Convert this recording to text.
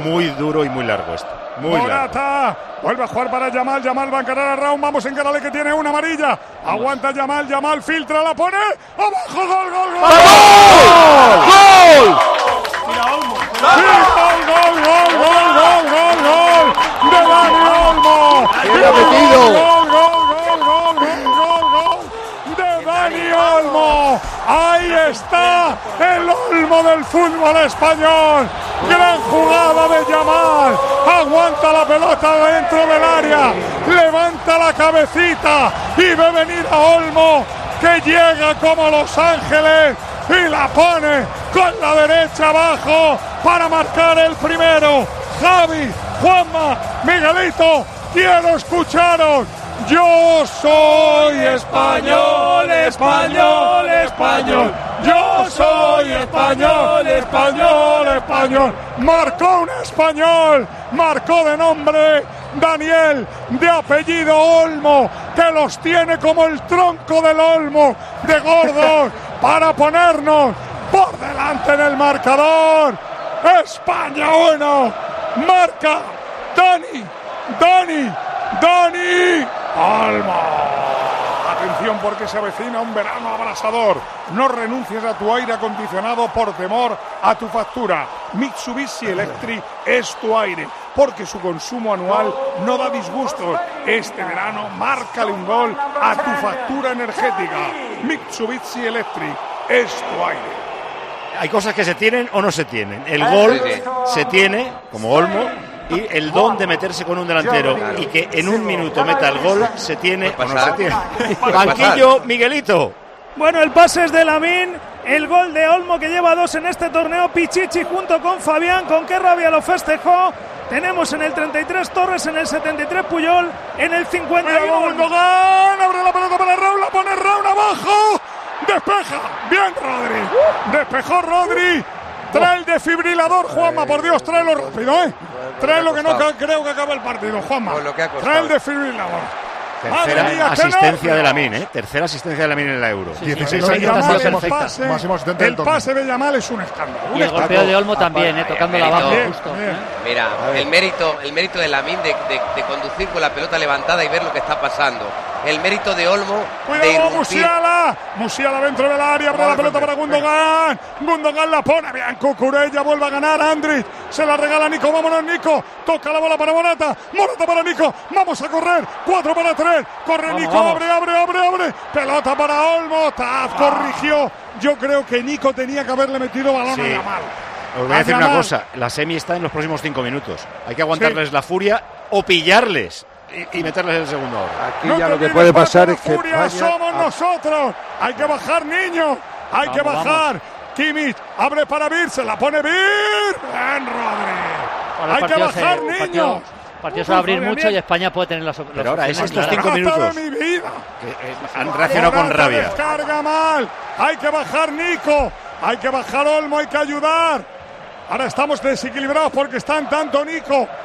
muy duro y muy largo esto. Muy Morata largo. vuelve a jugar para Yamal. Yamal va a encarar a Raúl. Vamos a encararle, que tiene una amarilla. Aguanta Yamal. Yamal filtra, la pone. ¡Abajo! ¡Gol, gol, gol! ¡Gol! ¡Gol de Dani Olmo! ¡Gol de Dani Olmo! Ahí está el Olmo del fútbol español. Gran jugada de Yamal. Aguanta la pelota dentro del área. Levanta la cabecita y ve venir a Olmo, que llega como Los Ángeles y la pone con la derecha abajo para marcar el primero. Javi, Juanma, Miguelito, quiero escucharos. Yo soy español, español, español. Yo soy español, español, español. Marcó un español, marcó de nombre Daniel, de apellido Olmo, que los tiene como el tronco del olmo de gordos para ponernos por delante del marcador. España 1, marca Dani Olmo. Atención, porque se avecina un verano abrasador. No renuncies a tu aire acondicionado por temor a tu factura. Mitsubishi Electric es tu aire, porque su consumo anual no da disgustos. Este verano márcale un gol a tu factura energética. Mitsubishi Electric es tu aire. Hay cosas que se tienen o no se tienen. El gol se tiene, como Olmo, y el don de meterse con un delantero y que en un minuto meta el gol se tiene o no se tiene. Banquillo, Miguelito. Bueno, el pase es de Lamine, el gol de Olmo, que lleva 2 en este torneo. Pichichi junto con Fabián, con qué rabia lo festejó. Tenemos en el 33 Torres, en el 73 Puyol, en el 51 Gundogan, abre la pelota para Raúl, la pone Raúl abajo, despeja, bien Rodri, despejó Rodri. Trae el desfibrilador, Juanma, por Dios, tráelo rápido, trae lo que no creo que acabe el partido, Juanma. Trae el desfibrilador. Tercera asistencia de Lamine, tercera asistencia de Lamine en la Euro. 16 años, el pase de Yamal es un escándalo. Y el golpeo de Olmo también, tocando la baja justo. Mira, el mérito de Lamine de conducir con la pelota levantada y ver lo que está pasando. El mérito de Olmo de irrumpir. Musiala dentro del área, abre la pelota para Gundogan. Gundogan la pone bien, Cucurella vuelve a ganar. Andrić se la regala a Nico, vámonos Nico. Toca la bola para Morata, Morata para Nico. Vamos a correr, 4 para 3. Corre Nico, vamos. Abre. Pelota para Olmo, Taz corrigió. Yo creo que Nico tenía que haberle metido balón a Yamal. Os voy a decir una cosa, la semi está en los próximos 5 minutos. Hay que aguantarles la furia o pillarles y meterles el segundo ahora. Aquí no, ya lo que puede pasar es que somos nosotros. Hay que bajar, niños. Hay que bajar. Kimmich abre para Bir, se la pone Bir. Bien, Rodri. Hay que bajar, niños. El partido se va a abrir mucho y España puede tener las opciones. Pero ahora es estos 5 minutos que han reaccionado con rabia. Descarga mal. Hay que bajar, Nico. Hay que bajar, Olmo. Hay que ayudar. Ahora estamos desequilibrados porque están tanto Nico